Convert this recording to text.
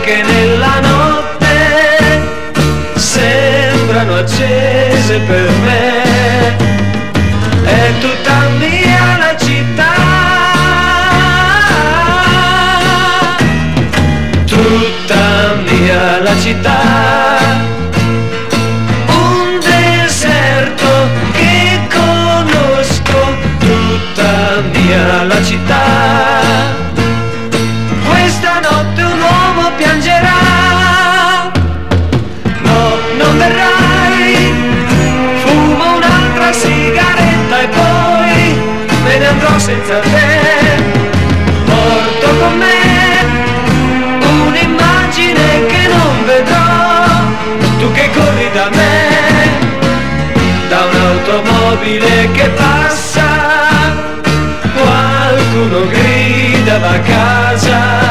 che nella notte sembrano accese per me. È tutta mia la città, tutta mia la città, un deserto che conosco, tutta mia la città. Questa notte un uomo piangerà, no, non verrai, fumo un'altra sigaretta e poi me ne andrò senza te. Porto con me un'immagine che non vedrò, tu che corri da me, da un'automobile che passa, qualcuno grida va a casa.